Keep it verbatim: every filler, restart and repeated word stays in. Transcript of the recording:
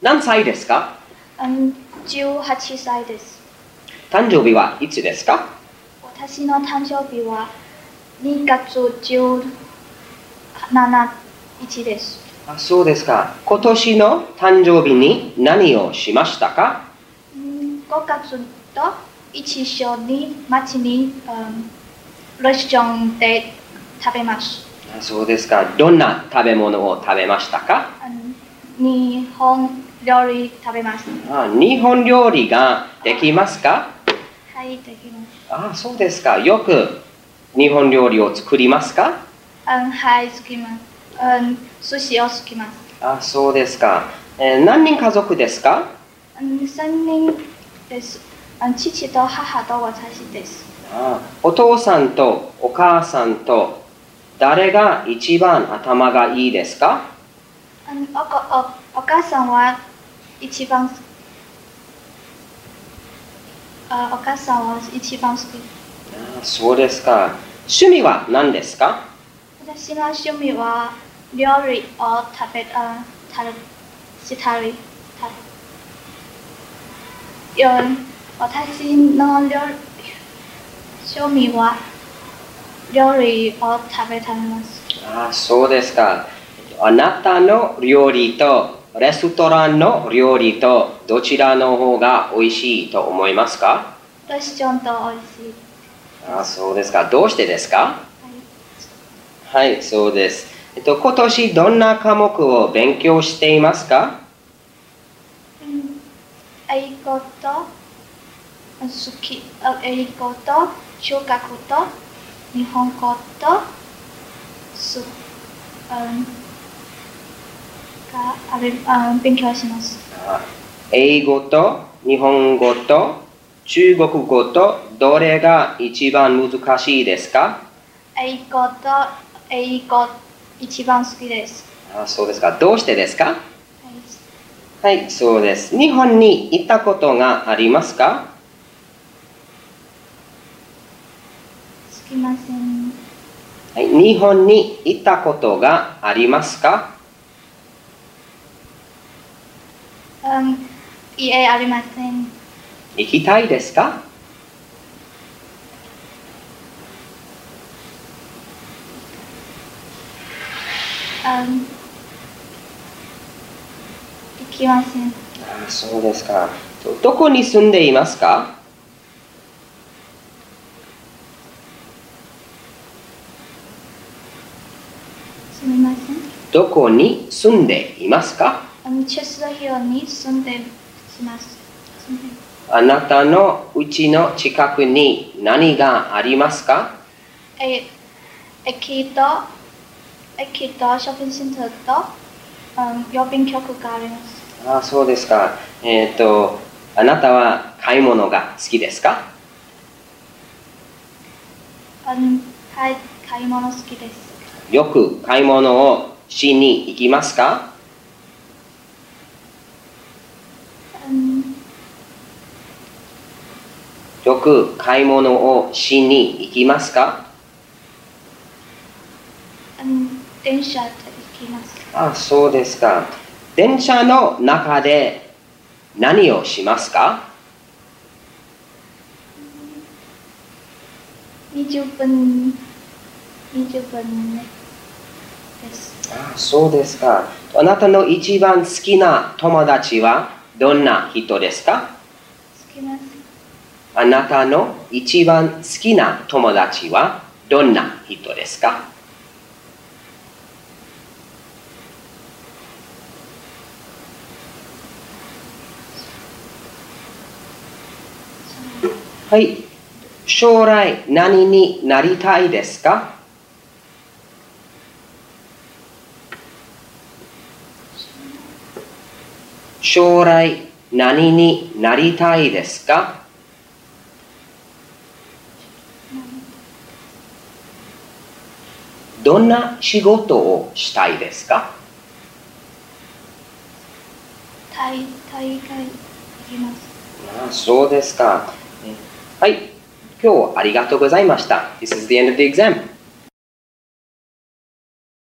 何歳ですか？ うん、じゅうはっさいです。 誕生日はいつですか？ 私の誕生日はにがつじゅうしちにちです。 あ、そうですか。今年の誕生日に何をしましたか？ うん、ごがつと一緒に街に、うん、レストランで食べます。 あ、そうですか。どんな食べ物を食べましたか？ うん、日本料理食べます。 あ、日本料理ができますか？ はい、できます。 あ、そうですか。よく日本料理を作りますか？ うん、はい、好きます。うん、寿司を好きます。 あ、そうですか。えー、何人家族ですか？ うん、さんにんです。うん、父と母と私です。 あ、お父さんとお母さんと誰が一番頭がいいですか？ うん、お, お, お母さんは一番あお母さんは一番好き。 あ、そうですか。趣味は何ですか？ 私の趣味は料理を食べあ食べしたり食べ私の料趣味は料理を食べ食べます。 あ、そうですか。あなたの料理とレストランの料理とどちらの方が美味しいと思いますか？ レストランと美味しい。 あ、そうですか。どうしてですか？ はい、 はい、そうです。えっと、今年どんな科目を勉強していますか？ うん、英語と好き英語と中学と日本語とす、うん、があれあ勉強します。 あ、英語と日本語と中国語とどれが一番難しいですか？ 英語と英語一番好きです。 あ、そうですか。どうしてですか？ はい、 はい、そうです。日本に行ったことがありますか？ すみません。 はい、日本に行ったことがありますか？ うん、いえ、ありません。 行きたいですか？ うん、行きません。 あ、そうですか。どこに住んでいますか？ すみません。 どこに住んでいますか？ うん、チェストヒルに住んでいます。 あなたの家の近くに何がありますか？ え、駅と駅とショッピングセンターと、うん、郵便局があります。 あ、そうですか。えっと、あなたは買い物が好きですか？ うん、はい、買い物好きです。 よく買い物をしに行きますか？ うん、 よく買い物をしに行きますか？ うん、電車で行きます。 あ、そうですか。電車の中で何をしますか？ にじゅっぷん、にじゅっぷんです。 あ、そうですか。あなたの一番好きな友達はどんな人ですか？ 好きます。 あなたの一番好きな友達はどんな人ですか？はい。将来何になりたいですか？将来何になりたいですか？どんな仕事をしたいですか？ 大大会行きます。 あ、そうですか。はい。今日はありがとうございました。This is the end of the exam.